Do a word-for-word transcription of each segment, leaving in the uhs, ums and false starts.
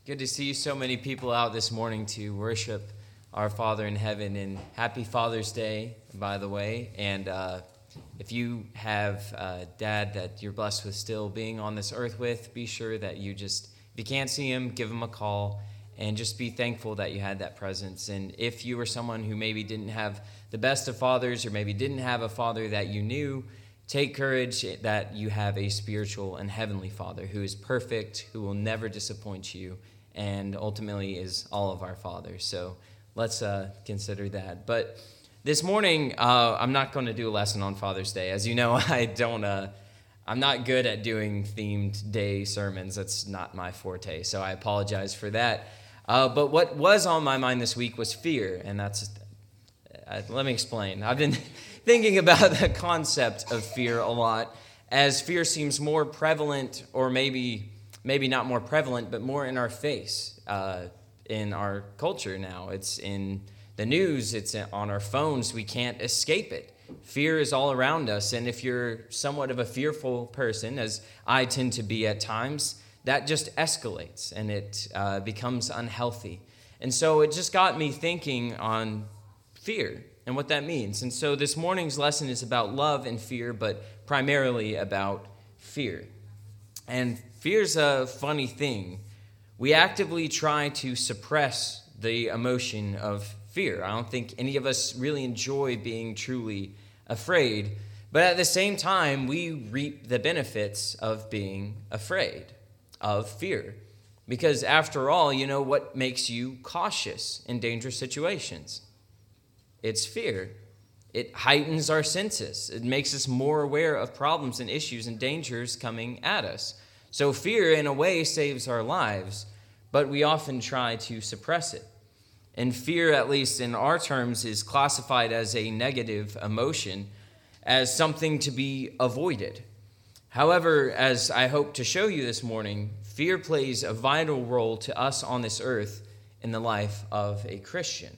Good to see so many people out this morning to worship our Father in heaven. And happy Father's Day, by the way. And uh, if you have a dad that you're blessed with still being on this earth with, be sure that you just, if you can't see him, give him a call and just be thankful that you had that presence. And if you were someone who maybe didn't have the best of fathers or maybe didn't have a father that you knew, take courage that you have a spiritual and heavenly Father who is perfect, who will never disappoint you, and ultimately is all of our fathers. So let's uh, consider that. But this morning, uh, I'm not going to do a lesson on Father's Day. As you know, I don't. Uh, I'm not good at doing themed day sermons. That's not my forte. So I apologize for that. Uh, but what was on my mind this week was fear, and that's. Uh, let me explain. I've been thinking about the concept of fear a lot, as fear seems more prevalent, or maybe. Maybe not more prevalent, but more in our face uh, in our culture now. It's in the news. It's on our phones. We can't escape it. Fear is all around us. And if you're somewhat of a fearful person, as I tend to be at times, that just escalates and it uh, becomes unhealthy. And so it just got me thinking on fear and what that means. And so this morning's lesson is about love and fear, but primarily about fear. And fear's a funny thing. We actively try to suppress the emotion of fear. I don't think any of us really enjoy being truly afraid, but at the same time, we reap the benefits of being afraid, of fear. Because after all, you know what makes you cautious in dangerous situations? It's fear. It heightens our senses. It makes us more aware of problems and issues and dangers coming at us. So fear, in a way, saves our lives, but we often try to suppress it. And fear, at least in our terms, is classified as a negative emotion, as something to be avoided. However, as I hope to show you this morning, fear plays a vital role to us on this earth in the life of a Christian.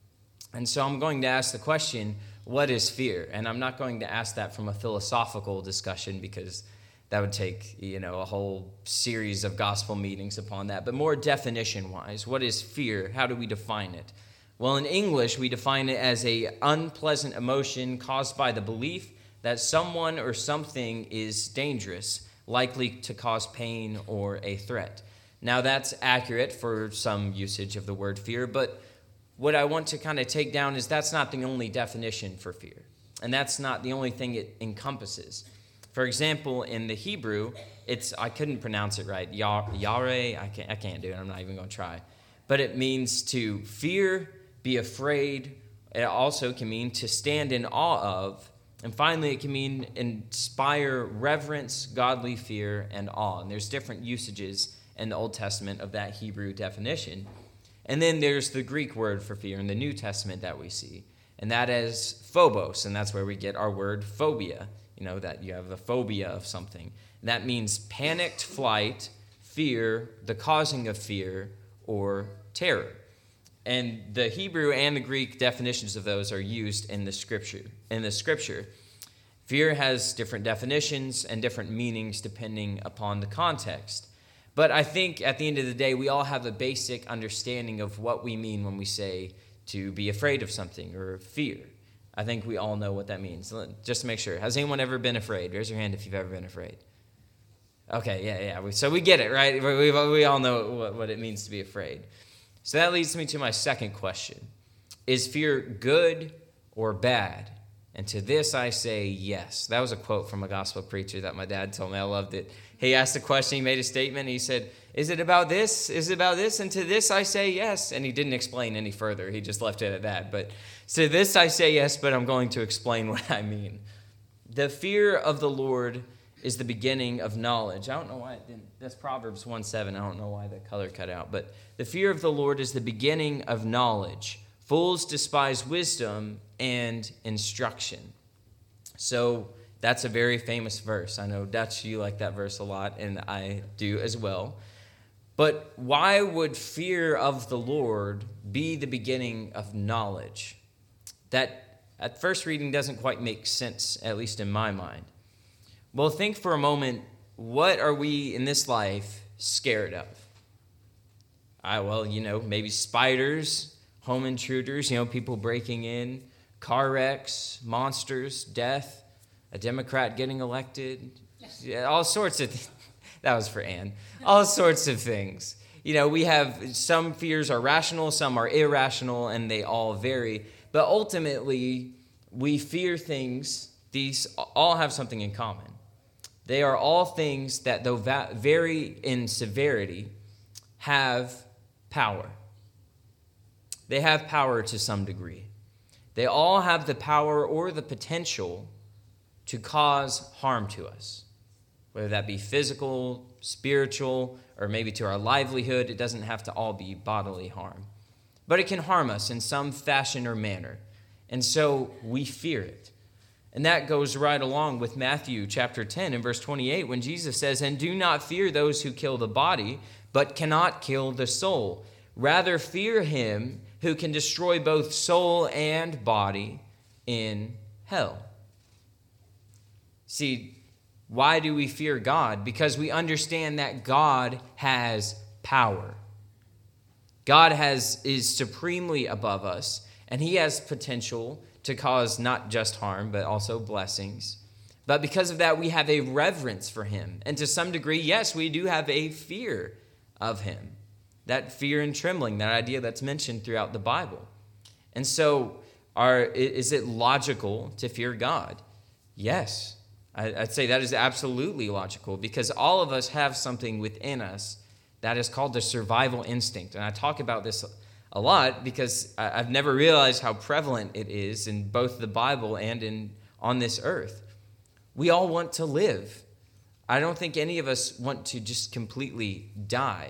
And so I'm going to ask the question, what is fear? And I'm not going to ask that from a philosophical discussion because that would take, you know, a whole series of gospel meetings upon that. But more definition-wise, what is fear? How do we define it? Well, in English, we define it as an unpleasant emotion caused by the belief that someone or something is dangerous, likely to cause pain or a threat. Now, that's accurate for some usage of the word fear, but what I want to kind of take down is that's not the only definition for fear, and that's not the only thing it encompasses. For example, in the Hebrew, it's I couldn't pronounce it right. Yare, I can't, I can't do it. I'm not even going to try. But it means to fear, be afraid. It also can mean to stand in awe of. And finally, it can mean inspire reverence, godly fear, and awe. And there's different usages in the Old Testament of that Hebrew definition. And then there's the Greek word for fear in the New Testament that we see. And that is phobos, and that's where we get our word phobia. You know, that you have a phobia of something. And that means panicked flight, fear, the causing of fear, or terror. And the Hebrew and the Greek definitions of those are used in the scripture. In the scripture, fear has different definitions and different meanings depending upon the context. But I think at the end of the day, we all have a basic understanding of what we mean when we say to be afraid of something or fear. I think we all know what that means. Just to make sure. Has anyone ever been afraid? Raise your hand if you've ever been afraid. Okay, yeah, yeah. So we get it, right? We, we all know what, what it means to be afraid. So that leads me to my second question. Is fear good or bad? And to this I say yes. That was a quote from a gospel preacher that my dad told me. I loved it. He asked a question, he made a statement, and he said, is it about this? Is it about this? And to this I say yes. And he didn't explain any further. He just left it at that. But to this I say yes, but I'm going to explain what I mean. The fear of the Lord is the beginning of knowledge. I don't know why it didn't. That's Proverbs one seven. I don't know why the color cut out. But the fear of the Lord is the beginning of knowledge. Fools despise wisdom and instruction. So that's a very famous verse. I know, Dutch, you like that verse a lot, and I do as well. But why would fear of the Lord be the beginning of knowledge? That at first reading doesn't quite make sense, at least in my mind. Well, think for a moment, what are we in this life scared of? I, well, you know, maybe spiders, home intruders, you know, people breaking in, car wrecks, monsters, death, a Democrat getting elected, yeah, all sorts of th- that was for Anne. All sorts of things. You know, we have some fears are rational, some are irrational, and they all vary. But ultimately, we fear things. These all have something in common. They are all things that, though va- vary in severity, have power. They have power to some degree. They all have the power or the potential to cause harm to us, whether that be physical, spiritual, or maybe to our livelihood. It doesn't have to all be bodily harm. But it can harm us in some fashion or manner. And so we fear it. And that goes right along with Matthew chapter ten and verse twenty-eight, when Jesus says, "And do not fear those who kill the body, but cannot kill the soul. Rather fear him who can destroy both soul and body in hell." See, why do we fear God? Because we understand that God has power. God has is supremely above us, and he has potential to cause not just harm, but also blessings. But because of that, we have a reverence for him. And to some degree, yes, we do have a fear of him. That fear and trembling, that idea that's mentioned throughout the Bible. And so, are, is it logical to fear God? Yes. I'd say that is absolutely logical, because all of us have something within us that is called the survival instinct. And I talk about this a lot because I've never realized how prevalent it is in both the Bible and in on this earth. We all want to live. I don't think any of us want to just completely die.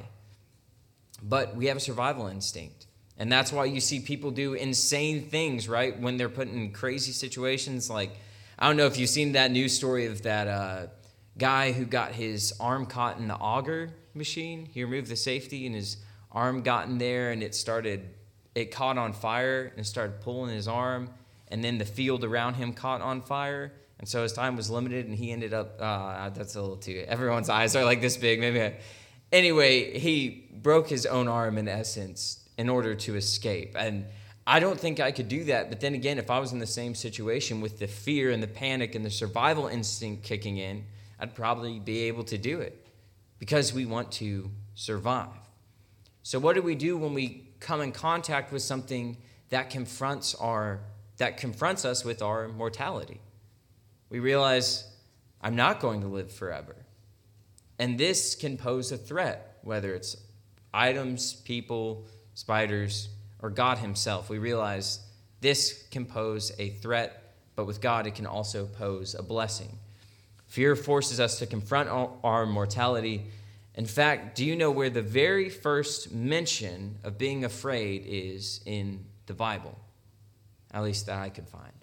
But we have a survival instinct. And that's why you see people do insane things, right? When they're put in crazy situations. Like, I don't know if you've seen that news story of that uh, guy who got his arm caught in the auger machine. He removed the safety and his arm got in there, and it started, it caught on fire and started pulling his arm. And then the field around him caught on fire. And so his time was limited, and he ended up, uh, that's a little too, everyone's eyes are like this big. Maybe I, Anyway, he broke his own arm in essence in order to escape. And I don't think I could do that. But then again, if I was in the same situation with the fear and the panic and the survival instinct kicking in, I'd probably be able to do it because we want to survive. So what do we do when we come in contact with something that confronts our that confronts us with our mortality? We realize, I'm not going to live forever. And this can pose a threat, whether it's items, people, spiders, or God himself. We realize this can pose a threat, but with God it can also pose a blessing. Fear forces us to confront our mortality. In fact, do you know where the very first mention of being afraid is in the Bible? At least that I could find.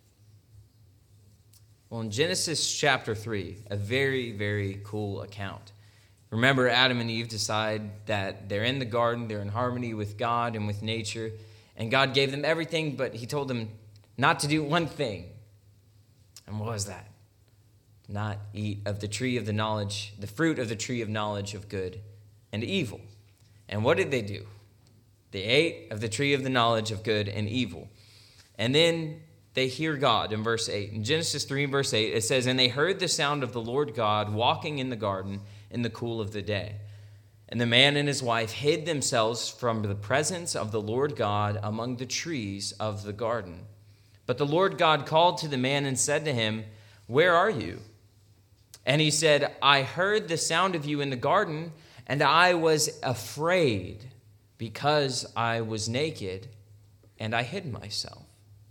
Well, in Genesis chapter three, a very, very cool account. Remember, Adam and Eve decide that they're in the garden, they're in harmony with God and with nature, and God gave them everything, but he told them not to do one thing. And what was that? Not eat of the tree of the knowledge, the fruit of the tree of knowledge of good and evil. And what did they do? They ate of the tree of the knowledge of good and evil. And then they hear God in verse eight. In Genesis three, verse eight, it says, "And they heard the sound of the Lord God walking in the garden in the cool of the day. And the man and his wife hid themselves from the presence of the Lord God among the trees of the garden. But the Lord God called to the man and said to him, 'Where are you?' And he said, 'I heard the sound of you in the garden, and I was afraid because I was naked, and I hid myself.'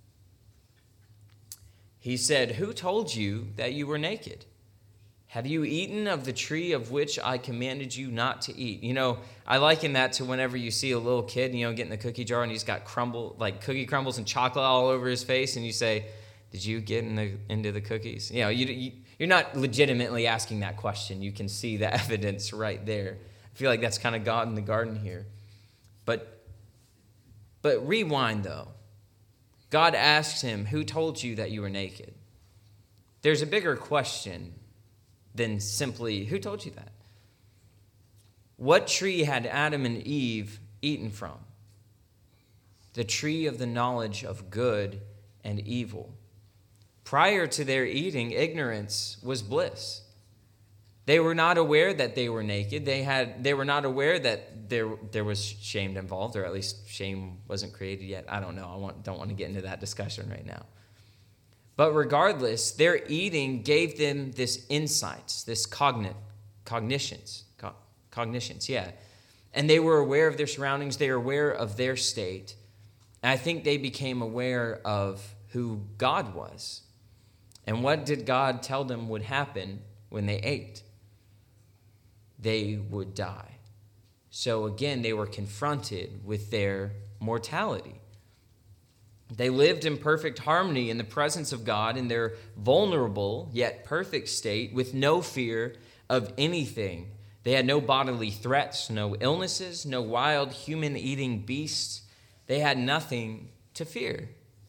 He said, 'Who told you that you were naked? Have you eaten of the tree of which I commanded you not to eat?'" You know, I liken that to whenever you see a little kid, you know, get in the cookie jar and he's got crumble, like cookie crumbles and chocolate all over his face, and you say, "Did you get in the, into the cookies?" You know, you, you, you're not legitimately asking that question. You can see the evidence right there. I feel like that's kind of God in the garden here. But, but rewind, though. God asks him, "Who told you that you were naked?" There's a bigger question than simply, who told you that? What tree had Adam and Eve eaten from, the tree of the knowledge of good and evil. Prior to their eating, ignorance was bliss. They were not aware that they were naked. They had they were not aware that there there was shame involved, or at least shame wasn't created yet. I don't know. I want, don't want to get into that discussion right now. But regardless, their eating gave them this insights, this cognit, cognitions, co- cognitions, yeah. And they were aware of their surroundings. They were aware of their state. And I think they became aware of who God was. And what did God tell them would happen when they ate? They would die. So again, they were confronted with their mortality. They lived in perfect harmony in the presence of God in their vulnerable yet perfect state with no fear of anything. They had no bodily threats, no illnesses, no wild human-eating beasts. They had nothing to fear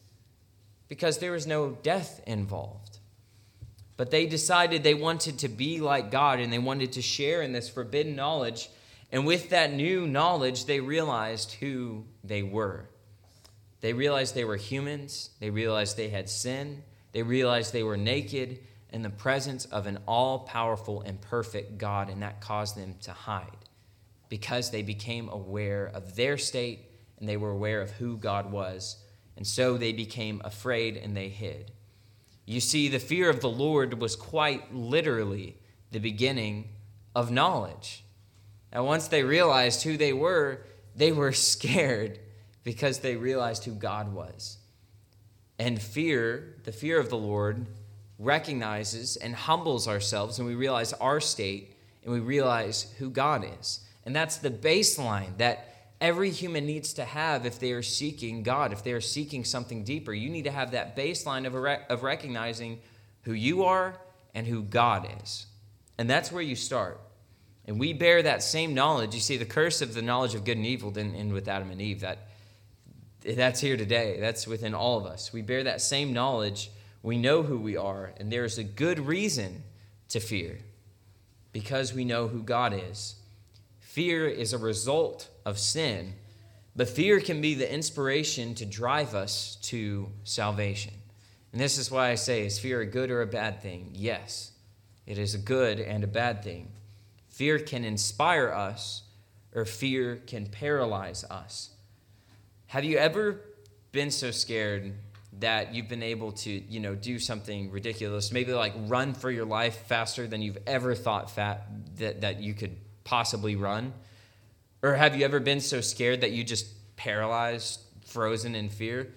because there was no death involved. But they decided they wanted to be like God, and they wanted to share in this forbidden knowledge. And with that new knowledge, they realized who they were. They realized they were humans. They realized they had sin. They realized they were naked in the presence of an all-powerful and perfect God, and that caused them to hide because they became aware of their state and they were aware of who God was. And so they became afraid and they hid. You see, the fear of the Lord was quite literally the beginning of knowledge. And once they realized who they were, they were scared because they realized who God was. And fear, the fear of the Lord, recognizes and humbles ourselves, and we realize our state, and we realize who God is. And that's the baseline that every human needs to have if they are seeking God, if they are seeking something deeper. You need to have that baseline of, a, of recognizing who you are and who God is. And that's where you start. And we bear that same knowledge. You see, the curse of the knowledge of good and evil didn't end with Adam and Eve. That, that's here today. That's within all of us. We bear that same knowledge. We know who we are, and there's a good reason to fear because we know who God is. Fear is a result of sin, but fear can be the inspiration to drive us to salvation. And this is why I say, is fear a good or a bad thing? Yes, it is a good and a bad thing. Fear can inspire us, or fear can paralyze us. Have you ever been so scared that you've been able to, you know, do something ridiculous, maybe like run for your life faster than you've ever thought fat, that, that you could possibly run? Or have you ever been so scared that you just paralyzed, frozen in fear?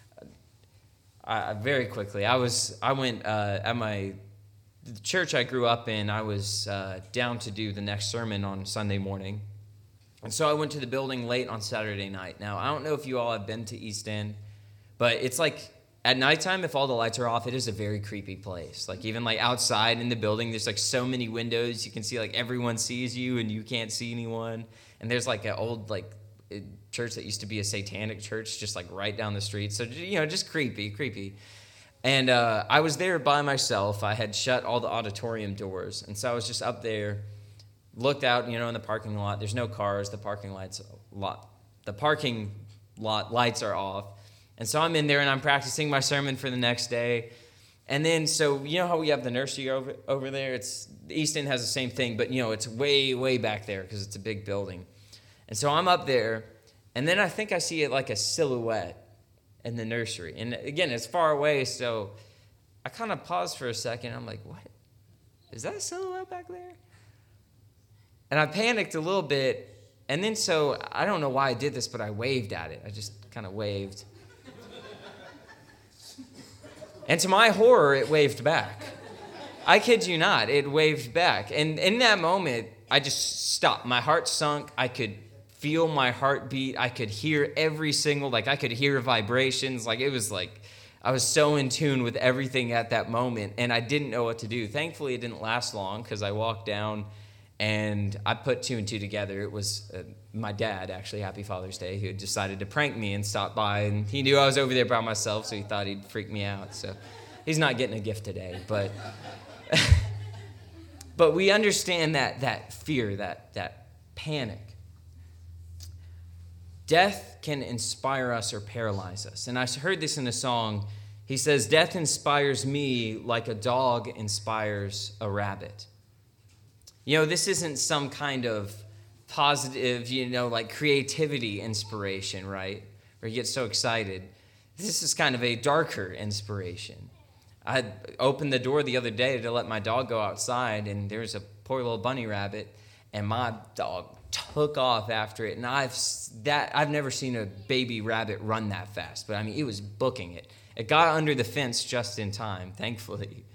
Uh, very quickly, I was, I went uh, at my the church I grew up in. I was uh, down to do the next sermon on Sunday morning, and so I went to the building late on Saturday night. Now, I don't know if you all have been to East End, but it's like at nighttime, if all the lights are off, it is a very creepy place. Like even like outside in the building, there's like so many windows. You can see like everyone sees you and you can't see anyone. And there's like an old like church that used to be a satanic church just like right down the street. So, you know, just creepy, creepy. And uh, I was there by myself. I had shut all the auditorium doors. And so I was just up there, looked out, you know, in the parking lot. There's no cars. The parking lights lot, the parking lot lights are off. And so I'm in there and I'm practicing my sermon for the next day. And then, so you know how we have the nursery over over there? It's East End has the same thing, but, you know, it's way, way back there because it's a big building. And so I'm up there, and then I think I see it like a silhouette in the nursery. And again, it's far away, so I kind of pause for a second. I'm like, what? Is that a silhouette back there? And I panicked a little bit, and then so I don't know why I did this, but I waved at it. I just kind of waved. And to my horror, it waved back. I kid you not, it waved back. And in that moment, I just stopped. My heart sunk. I could feel my heartbeat. I could hear every single, like I could hear vibrations. Like it was like, I was so in tune with everything at that moment, and I didn't know what to do. Thankfully, it didn't last long because I walked down and I put two and two together. It was uh, my dad, actually, Happy Father's Day, who had decided to prank me and stop by. And he knew I was over there by myself, so he thought he'd freak me out. So he's not getting a gift today. But but we understand that that fear, that that panic. death can inspire us or paralyze us. And I heard this in a song. He says, death inspires me like a dog inspires a rabbit. You know, this isn't some kind of positive, you know, like creativity inspiration, right? Where you get so excited. This is kind of a darker inspiration. I opened the door the other day to let my dog go outside, and there's a poor little bunny rabbit, and my dog took off after it. And I've that I've never seen a baby rabbit run that fast, but I mean, it was booking it. It got under the fence just in time, thankfully.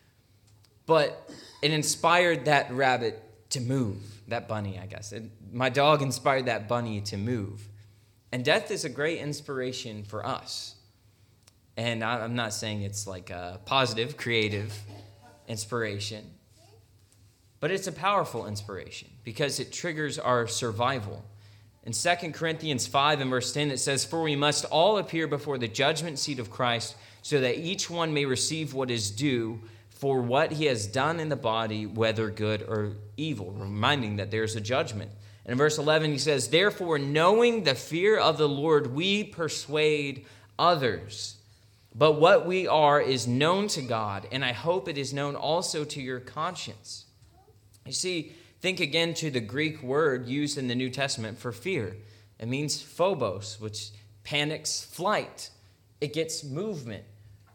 But it inspired that rabbit to move, that bunny, I guess. It, my dog inspired that bunny to move. And death is a great inspiration for us. And I'm not saying it's like a positive, creative inspiration, but it's a powerful inspiration because it triggers our survival. In Second Corinthians five and verse ten, it says, "For we must all appear before the judgment seat of Christ, so that each one may receive what is due for what he has done in the body, whether good or evil," reminding that there's a judgment. And in verse eleven, he says, "Therefore, knowing the fear of the Lord, we persuade others. But what we are is known to God, and I hope it is known also to your conscience." You see, think again to the Greek word used in the New Testament for fear. It means phobos, which panics flight. It gets movement.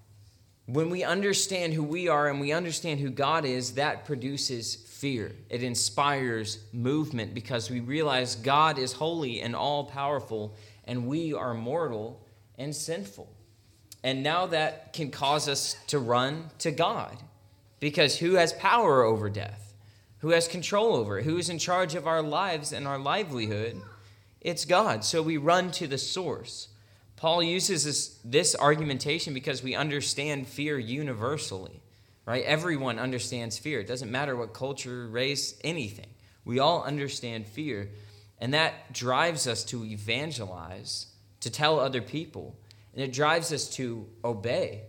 When we understand who we are and we understand who God is, that produces fear. It inspires movement because we realize God is holy and all-powerful, and we are mortal and sinful. And now that can cause us to run to God, because who has power over death? Who has control over it? Who is in charge of our lives and our livelihood? It's God. So we run to the source. Paul uses this, this argumentation because we understand fear universally, right? Everyone understands fear. It doesn't matter what culture, race, anything. We all understand fear. And that drives us to evangelize, to tell other people. And it drives us to obey.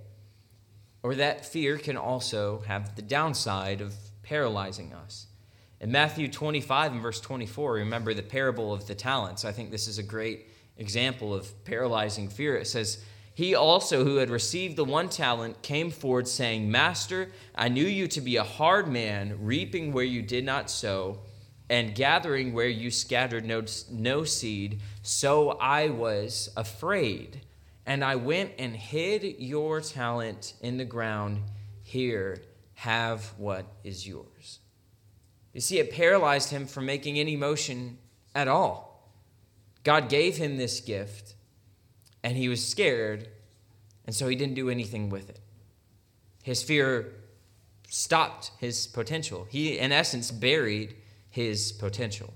Or that fear can also have the downside of paralyzing us. In Matthew twenty-five and verse twenty-four, remember the parable of the talents. I think this is a great example of paralyzing fear. It says, "He also who had received the one talent came forward saying, 'Master, I knew you to be a hard man, reaping where you did not sow, and gathering where you scattered no, no seed. So I was afraid, and I went and hid your talent in the ground. Here, have what is yours.'" You see, it paralyzed him from making any motion at all. God gave him this gift, and he was scared, and so he didn't do anything with it. His fear stopped his potential. He, in essence, buried his potential.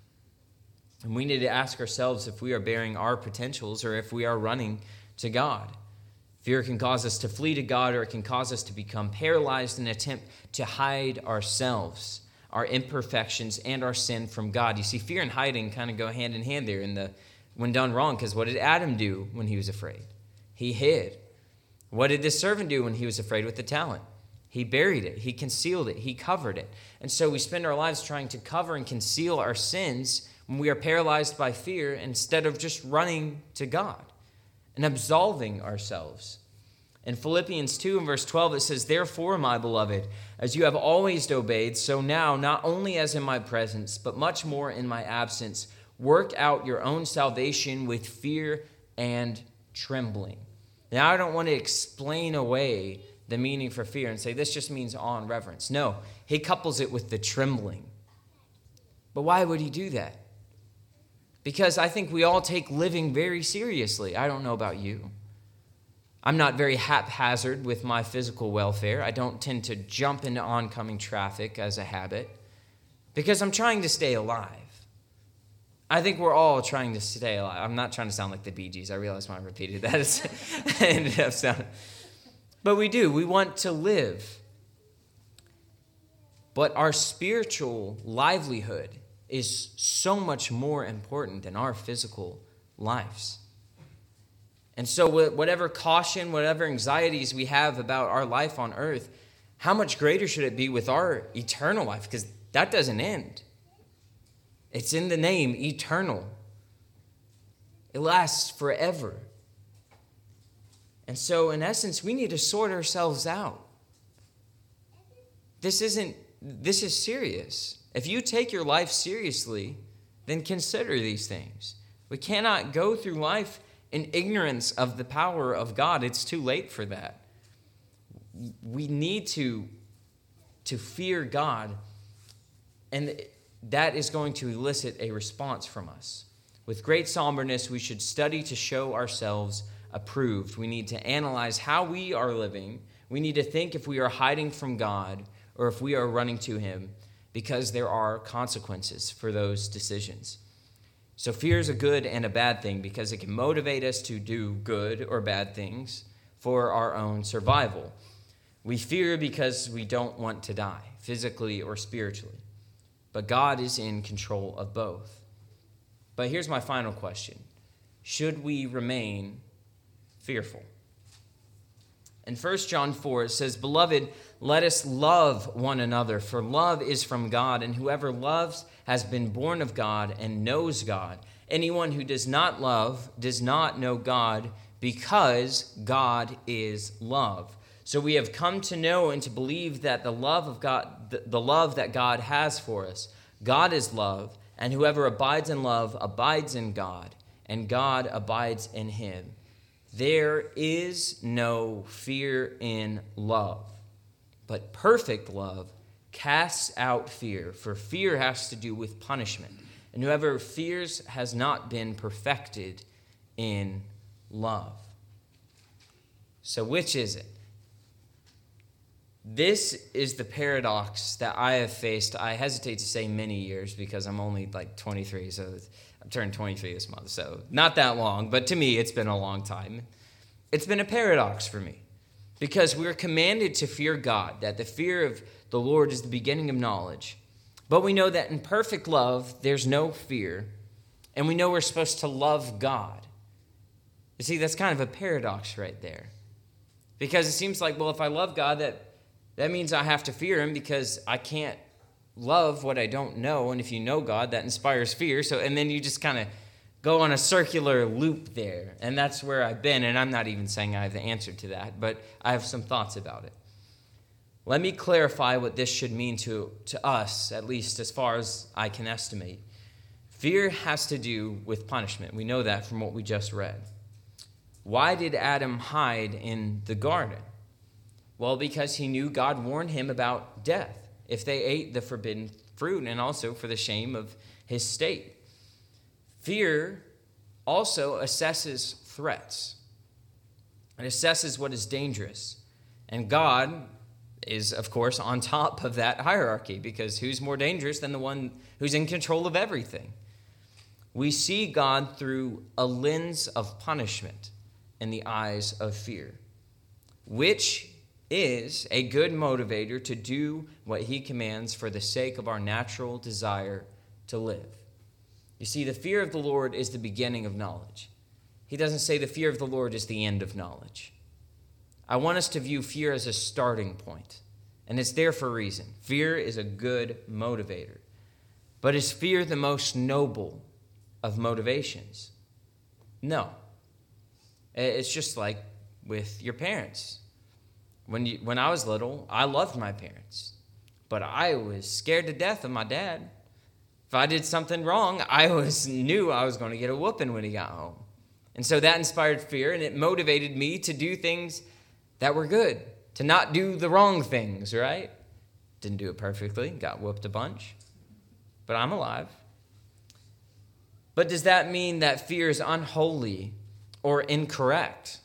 And we need to ask ourselves if we are bearing our potentials or if we are running to God. Fear can cause us to flee to God, or it can cause us to become paralyzed in an attempt to hide ourselves, our imperfections, and our sin from God. You see, fear and hiding kind of go hand in hand there in the when done wrong, because what did Adam do when he was afraid? He hid. What did the servant do when he was afraid with the talent? He buried it. He concealed it. He covered it. And so we spend our lives trying to cover and conceal our sins when we are paralyzed by fear instead of just running to God and absolving ourselves. In Philippians two and verse twelve, it says, "Therefore, my beloved, as you have always obeyed, so now, not only as in my presence, but much more in my absence, work out your own salvation with fear and trembling." Now, I don't want to explain away the meaning for fear and say this just means awe and reverence. No, he couples it with the trembling. But why would he do that? Because I think we all take living very seriously. I don't know about you. I'm not very haphazard with my physical welfare. I don't tend to jump into oncoming traffic as a habit because I'm trying to stay alive. I think we're all trying to stay alive. I'm not trying to sound like the Bee Gees. I realized when I repeated that, it's, I ended up sounding. But we do. We want to live. But our spiritual livelihood is so much more important than our physical lives. And so whatever caution, whatever anxieties we have about our life on earth, how much greater should it be with our eternal life? Because that doesn't end. It's in the name, eternal. It lasts forever. And so, in essence, we need to sort ourselves out. This isn't, this is serious. If you take your life seriously, then consider these things. We cannot go through life in ignorance of the power of God. It's too late for that. We need to, to fear God, and that is going to elicit a response from us. With great somberness, we should study to show ourselves approved. We need to analyze how we are living. We need to think if we are hiding from God or if we are running to him, because there are consequences for those decisions. So fear is a good and a bad thing because it can motivate us to do good or bad things for our own survival. We fear because we don't want to die, physically or spiritually. But God is in control of both. But here's my final question. Should we remain fearful? In First John four, it says, "Beloved, let us love one another, for love is from God, and whoever loves has been born of God and knows God. Anyone who does not love does not know God, because God is love." So we have come to know and to believe that the love of God, the, the love that God has for us, God is love, and whoever abides in love abides in God, and God abides in him. There is no fear in love, but perfect love casts out fear, for fear has to do with punishment, and whoever fears has not been perfected in love. So which is it? This is the paradox that I have faced. I hesitate to say many years because I'm only like twenty-three, so I've turned twenty-three this month, so not that long, but to me it's been a long time. It's been a paradox for me because we're commanded to fear God, that the fear of the Lord is the beginning of knowledge. But we know that in perfect love, there's no fear, and we know we're supposed to love God. You see, that's kind of a paradox right there. Because it seems like, well, if I love God, that That means I have to fear him because I can't love what I don't know. And if you know God, that inspires fear. So, and then you just kind of go on a circular loop there. And that's where I've been. And I'm not even saying I have the answer to that, but I have some thoughts about it. Let me clarify what this should mean to, to us, at least as far as I can estimate. Fear has to do with punishment. We know that from what we just read. Why did Adam hide in the garden? Well, because he knew God warned him about death if they ate the forbidden fruit, and also for the shame of his state. Fear also assesses threats. It assesses what is dangerous. And God is, of course, on top of that hierarchy, because who's more dangerous than the one who's in control of everything? We see God through a lens of punishment in the eyes of fear, which is a good motivator to do what he commands for the sake of our natural desire to live. You see, the fear of the Lord is the beginning of knowledge. He doesn't say the fear of the Lord is the end of knowledge. I want us to view fear as a starting point, and it's there for a reason. Fear is a good motivator. But is fear the most noble of motivations? No. It's just like with your parents. When you, when I was little, I loved my parents, but I was scared to death of my dad. If I did something wrong, I was knew I was going to get a whooping when he got home. And so that inspired fear, and it motivated me to do things that were good, to not do the wrong things, right? Didn't do it perfectly, got whooped a bunch, but I'm alive. But does that mean that fear is unholy or incorrect?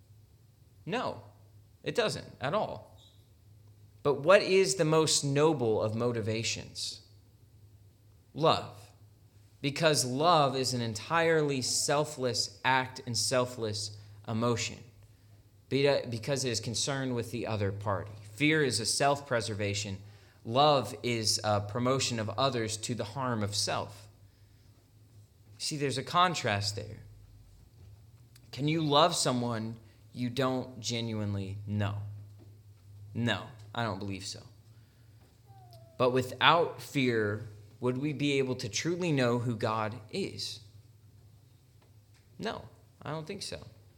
No. It doesn't at all. But what is the most noble of motivations? Love. Because love is an entirely selfless act and selfless emotion. Because it is concerned with the other party. Fear is a self-preservation. Love is a promotion of others to the harm of self. See, there's a contrast there. Can you love someone you don't genuinely know? No, I don't believe so. But without fear, would we be able to truly know who God is? No, I don't think so.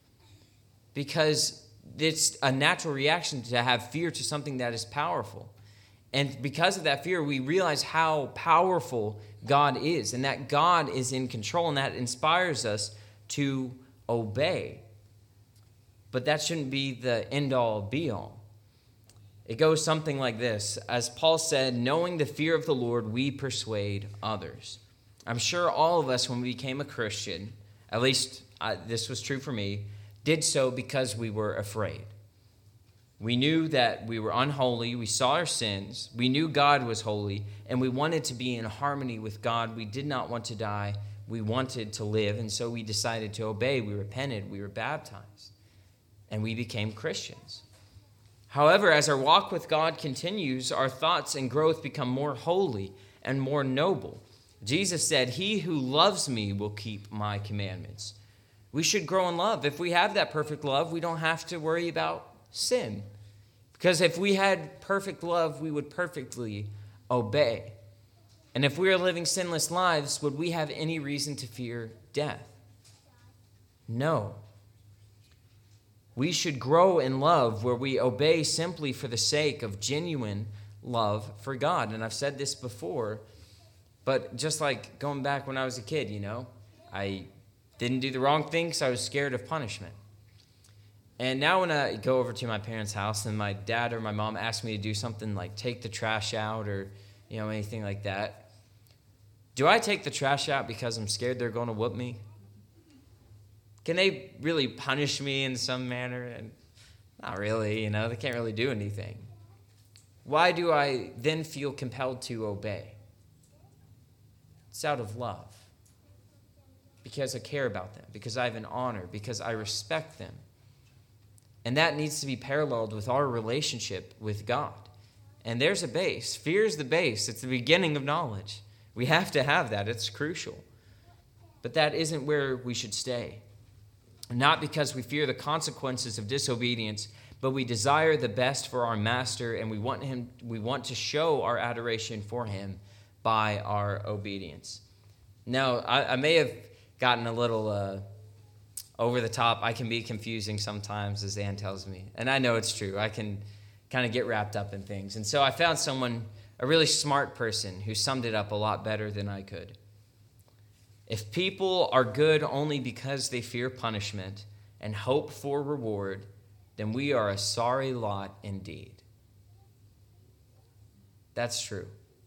Because it's a natural reaction to have fear to something that is powerful. And because of that fear, we realize how powerful God is and that God is in control, and that inspires us to obey. But that shouldn't be the end-all, be-all. It goes something like this. As Paul said, knowing the fear of the Lord, we persuade others. I'm sure all of us, when we became a Christian, at least I, this was true for me, did so because we were afraid. We knew that we were unholy. We saw our sins. We knew God was holy, and we wanted to be in harmony with God. We did not want to die. We wanted to live, and so we decided to obey. We repented. We were baptized, and we became Christians. However, as our walk with God continues, our thoughts and growth become more holy and more noble. Jesus said, "He who loves me will keep my commandments." We should grow in love. If we have that perfect love, we don't have to worry about sin. Because if we had perfect love, we would perfectly obey. And if we are living sinless lives, would we have any reason to fear death? No. We should grow in love where we obey simply for the sake of genuine love for God. And I've said this before, but just like going back when I was a kid, you know, I didn't do the wrong thing because I was scared of punishment. And now when I go over to my parents' house and my dad or my mom asks me to do something like take the trash out or, you know, anything like that, do I take the trash out because I'm scared they're going to whoop me? Can they really punish me in some manner? And not really, you know, they can't really do anything. Why do I then feel compelled to obey? It's out of love. Because I care about them, because I have an honor, because I respect them. And that needs to be paralleled with our relationship with God. And there's a base. Fear is the base. It's the beginning of knowledge. We have to have that. It's crucial. But that isn't where we should stay. Not because we fear the consequences of disobedience, but we desire the best for our master, and we want him. We want to show our adoration for him by our obedience. Now, I, I may have gotten a little uh, over the top. I can be confusing sometimes, as Ann tells me. And I know it's true. I can kind of get wrapped up in things. And so I found someone, a really smart person, who summed it up a lot better than I could. If people are good only because they fear punishment and hope for reward, then we are a sorry lot indeed. That's true.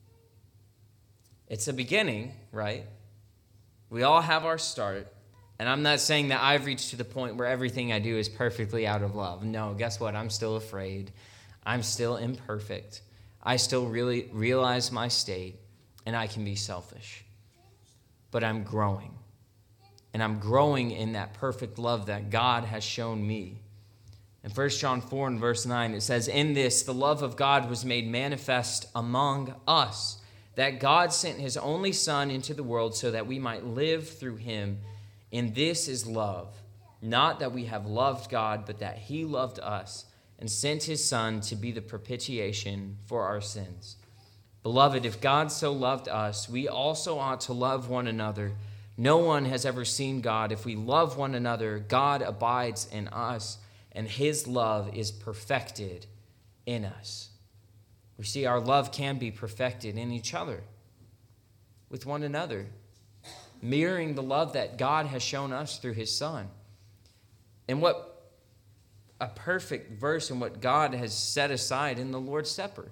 It's a beginning, right? We all have our start. And I'm not saying that I've reached to the point where everything I do is perfectly out of love. No, guess what? I'm still afraid. I'm still imperfect. I still really realize my state, and I can be selfish. But I'm growing. And I'm growing in that perfect love that God has shown me. In First John four and verse nine, it says, "In this, the love of God was made manifest among us, that God sent his only Son into the world so that we might live through him. And this is love, not that we have loved God, but that he loved us and sent his Son to be the propitiation for our sins. Beloved, if God so loved us, we also ought to love one another. No one has ever seen God. If we love one another, God abides in us, and his love is perfected in us." We see our love can be perfected in each other, with one another, mirroring the love that God has shown us through his Son. And what a perfect verse in what God has set aside in the Lord's Supper.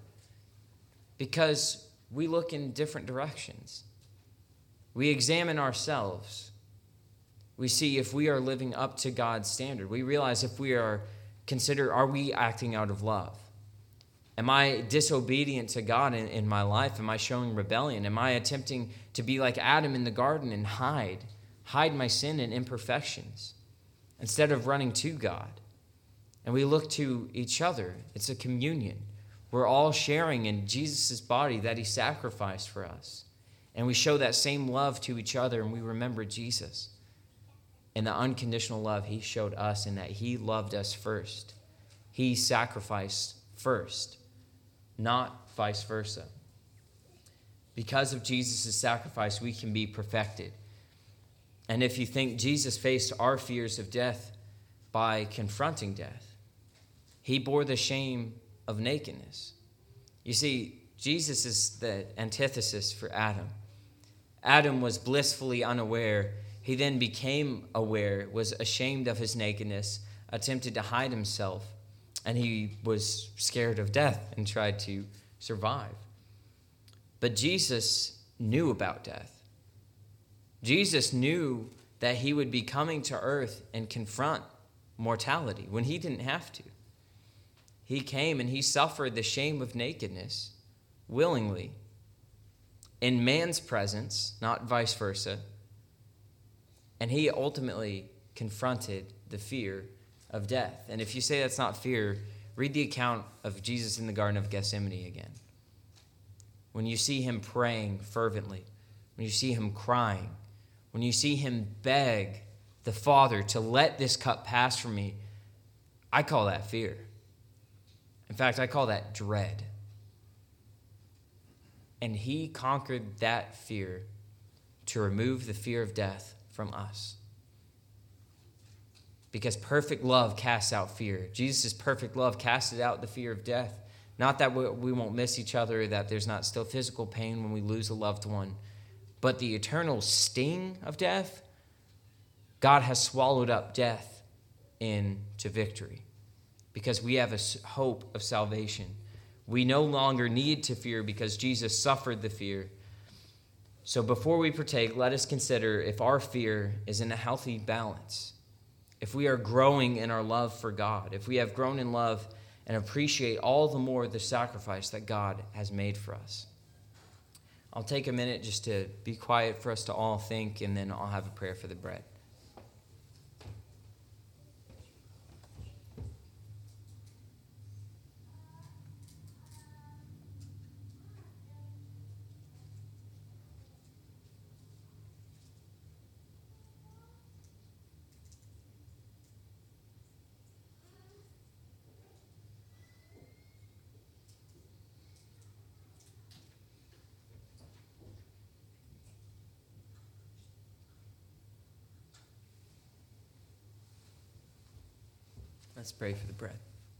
Because we look in different directions. We examine ourselves. We see if we are living up to God's standard. We realize if we are consider, are we acting out of love? Am I disobedient to God in, in my life? Am I showing rebellion? Am I attempting to be like Adam in the garden and hide, hide my sin and imperfections instead of running to God? And we look to each other. It's a communion. We're all sharing in Jesus' body that he sacrificed for us. And we show that same love to each other, and we remember Jesus and the unconditional love he showed us, in that he loved us first. He sacrificed first, not vice versa. Because of Jesus' sacrifice, we can be perfected. And if you think Jesus faced our fears of death by confronting death, he bore the shame of nakedness. You see, Jesus is the antithesis for Adam. Adam was blissfully unaware. He then became aware, was ashamed of his nakedness, attempted to hide himself, and he was scared of death and tried to survive. But Jesus knew about death. Jesus knew that he would be coming to earth and confront mortality when he didn't have to. He came and he suffered the shame of nakedness willingly in man's presence, not vice versa. And he ultimately confronted the fear of death. And if you say that's not fear, read the account of Jesus in the Garden of Gethsemane again. When you see him praying fervently, when you see him crying, when you see him beg the Father to let this cup pass from me, I call that fear. In fact, I call that dread. And he conquered that fear to remove the fear of death from us. Because perfect love casts out fear. Jesus' perfect love casted out the fear of death. Not that we won't miss each other, that there's not still physical pain when we lose a loved one, but the eternal sting of death, God has swallowed up death into victory because we have a hope of salvation. We no longer need to fear because Jesus suffered the fear. So before we partake, let us consider if our fear is in a healthy balance, if we are growing in our love for God, if we have grown in love and appreciate all the more the sacrifice that God has made for us. I'll take a minute just to be quiet for us to all think, and then I'll have a prayer for the bread. Let's pray for the bread.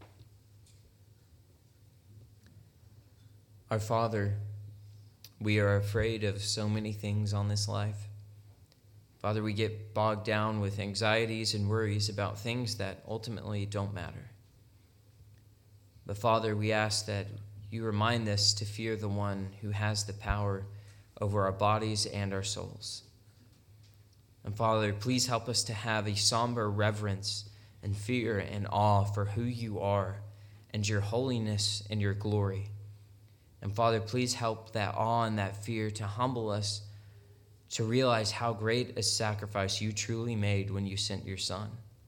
Our Father, we are afraid of so many things on this life. Father, we get bogged down with anxieties and worries about things that ultimately don't matter. But Father, we ask that you remind us to fear the one who has the power over our bodies and our souls. And Father, please help us to have a somber reverence and fear and awe for who you are and your holiness and your glory. And Father, please help that awe and that fear to humble us to realize how great a sacrifice you truly made when you sent your Son.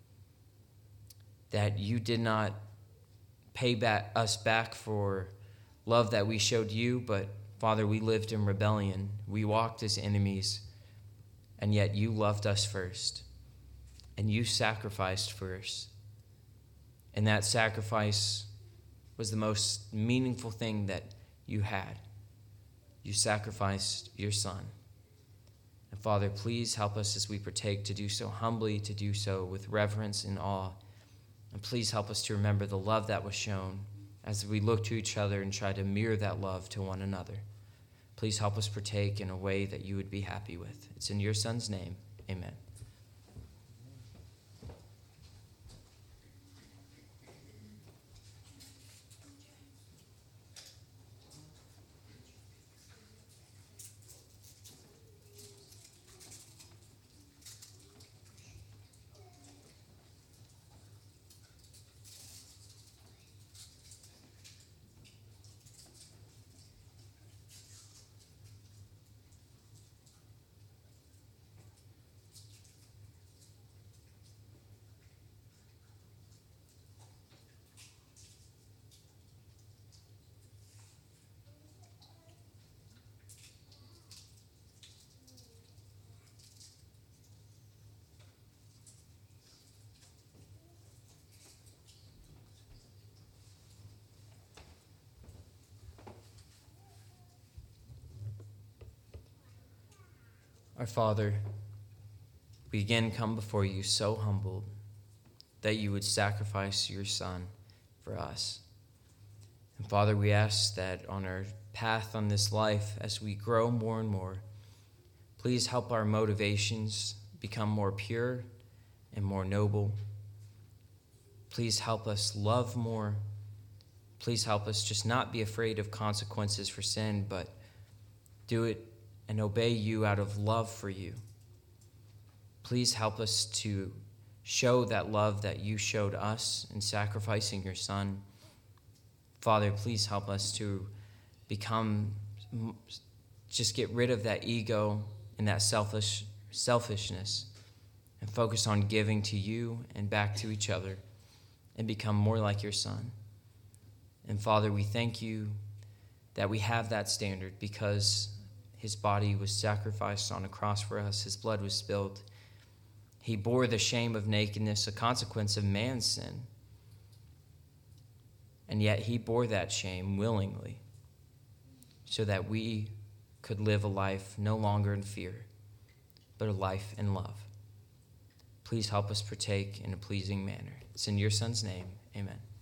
That you did not pay back us back for love that we showed you, but Father, we lived in rebellion. We walked as enemies, and yet you loved us first. And you sacrificed for us. And that sacrifice was the most meaningful thing that you had. You sacrificed your Son. And Father, please help us as we partake to do so humbly, to do so with reverence and awe. And please help us to remember the love that was shown as we look to each other and try to mirror that love to one another. Please help us partake in a way that you would be happy with. It's in your Son's name. Amen. Our Father, we again come before you so humbled that you would sacrifice your Son for us. And Father, we ask that on our path on this life, as we grow more and more, please help our motivations become more pure and more noble. Please help us love more. Please help us just not be afraid of consequences for sin, but do it and obey you out of love for you. Please help us to show that love that you showed us in sacrificing your Son. Father, please help us to become, just get rid of that ego and that selfish selfishness and focus on giving to you and back to each other and become more like your Son. And Father, we thank you that we have that standard because his body was sacrificed on a cross for us. His blood was spilled. He bore the shame of nakedness, a consequence of man's sin. And yet he bore that shame willingly so that we could live a life no longer in fear, but a life in love. Please help us partake in a pleasing manner. It's in your Son's name. Amen.